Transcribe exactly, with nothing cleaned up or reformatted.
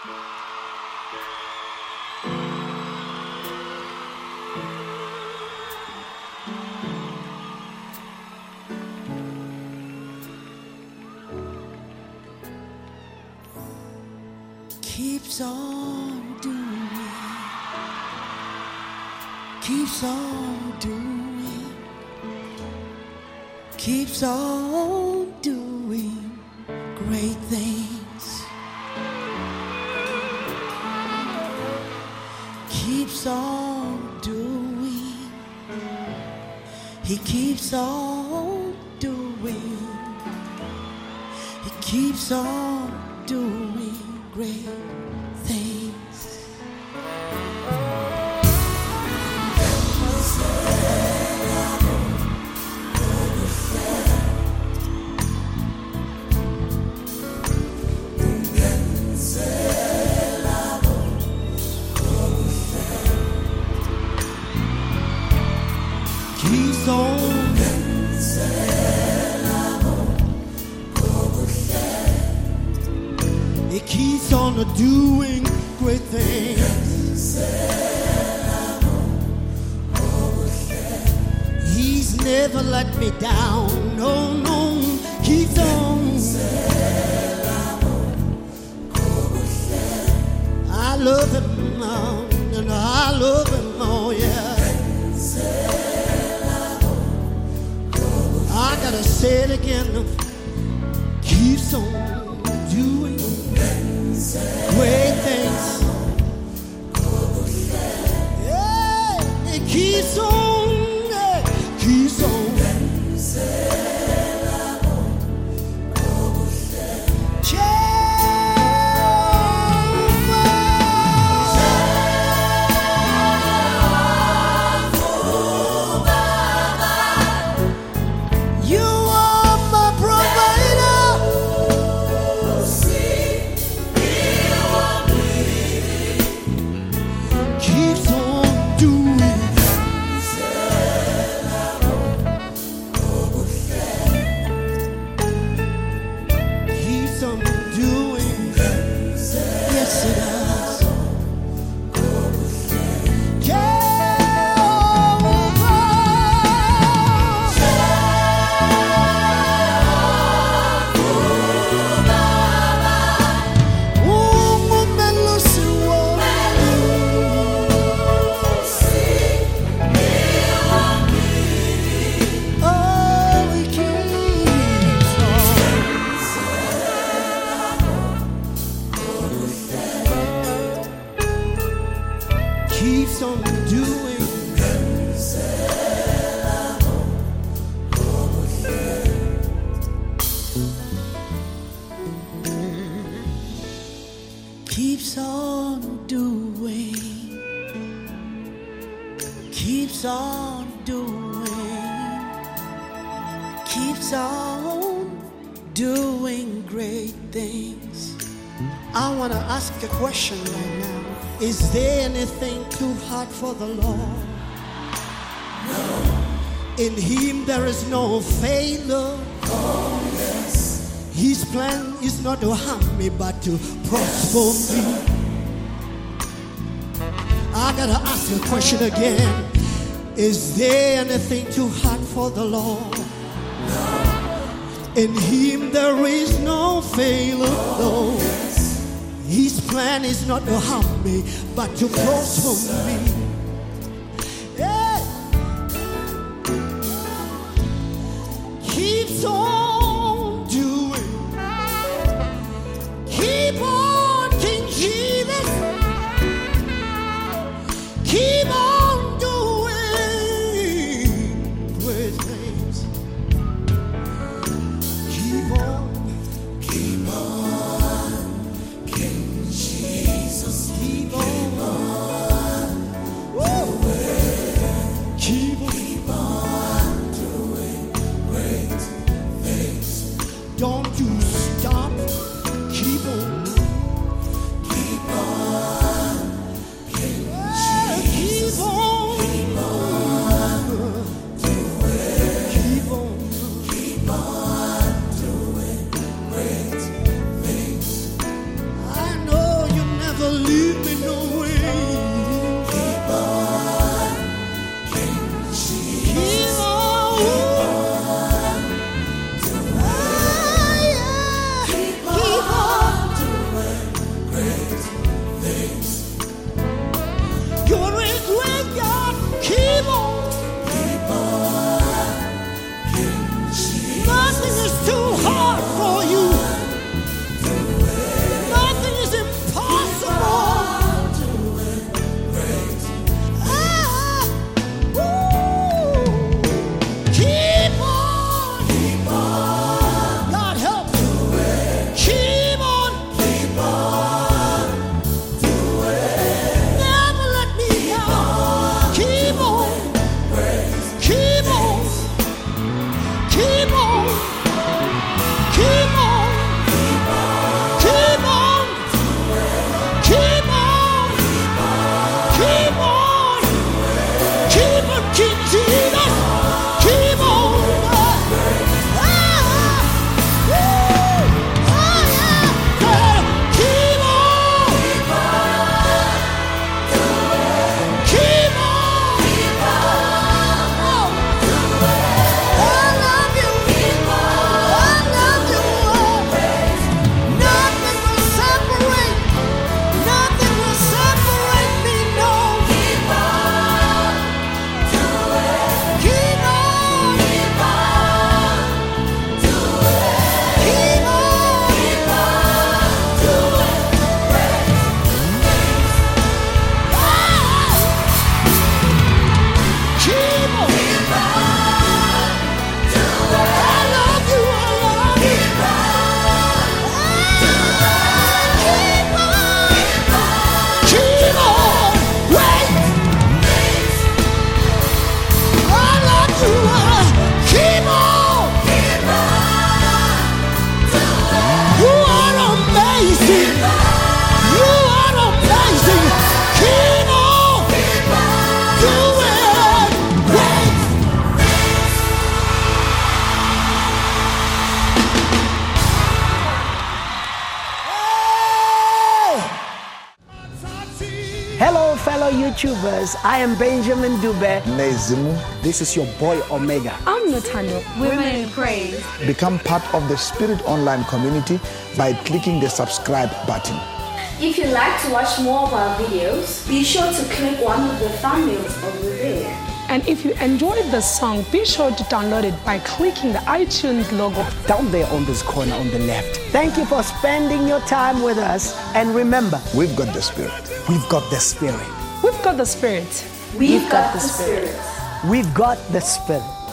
Keeps on doing, keeps on doing, keeps on doing great things. Keeps on doing, he keeps on doing, he keeps on doing great things. Keeps on He keeps on doing great things. He's never let me down. No, no, keeps on. I love him now, and I love him, oh yeah. I gotta say it again. Keeps on doing great things. Yeah, it keeps on, yeah, keeps on. Keeps on doing. Keeps on doing. Keeps on doing. Keeps on doing great things. I want to ask a question right now. Is there anything too hard for the Lord? No. In him there is no failure. Oh, yes. His plan is not to harm me, but to prosper me. I gotta ask you a question again. Is there anything too hard for the Lord? No. In him there is no failure. No. Yes. His plan is not to harm me, but to prosper me. Yeah. Keeps on doing. Keep on, King Jesus. Keep on doing great things. Keep on. Keep on. Keep on, keep on, keep on doing great things. amazing. You are amazing. Keep on doing great. Hello, fellow YouTubers. I am Benjamin Dube. Nezimu. This is your boy Omega. I'm Natano. Women in Praise. Become part of the Spirit Online community by clicking the subscribe button. If you'd like to watch more of our videos, be sure to click one of the thumbnails over there. And if you enjoyed the song, be sure to download it by clicking the iTunes logo Down there on this corner on the left. Thank you for spending your time with us. And remember, We've got the Spirit. we've got the Spirit. We've got the Spirit. We've got the Spirit. We've got the Spirit.